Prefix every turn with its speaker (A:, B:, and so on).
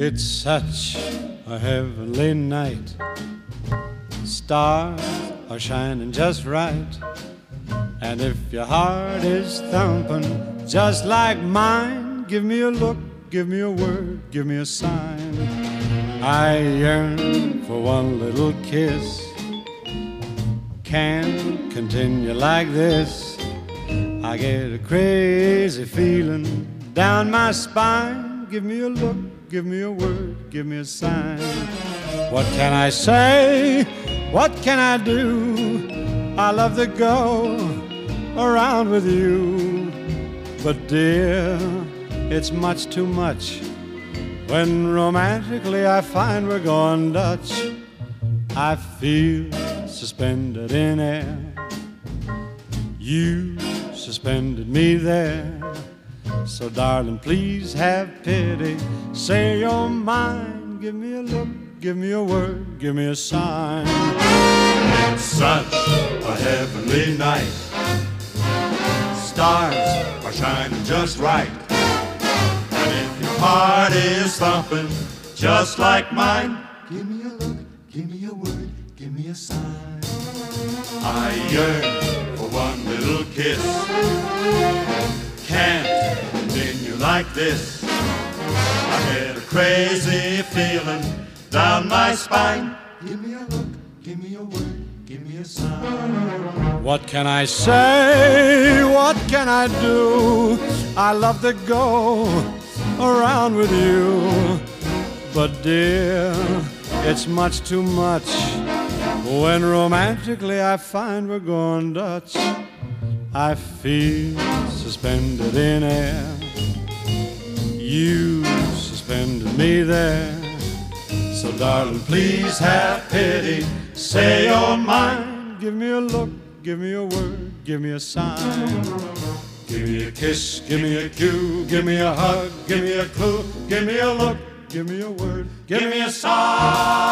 A: It's such a heavenly night. Stars are shining just right. And if your heart is thumping just like mine, give me a look, give me a word, give me a sign. I yearn for one little kiss. Can't continue like this. I get a crazy feeling down my spine. Give me a look, give me a word, give me a sign. What can I say? What can I do? I love to go around with you. But dear, it's much too much. When romantically I find we're going Dutch, I feel suspended in air. You suspended me there. So darling, please have pity. Say you're mine. Give me a look, give me a word, give me a sign.
B: It's such a heavenly night. Stars are shining just right. And if your heart is thumping just like mine, give me a look, give me a word, give me a sign. I yearn for one little kiss. Can't continue like this. I get a crazy feeling down my spine. Give me a look, give me a word, give me a sign.
A: What can I say? What can I do? I love to go around with you. But dear, it's much too much. When romantically I find we're going Dutch, I feel suspended in air. You suspended me there. So darling, please have pity. Say you're mine. Give me a look, give me a word, give me a sign. Give me a kiss, give me a cue, give me a hug, give me a clue, give me a look, give me a word, give me a sign.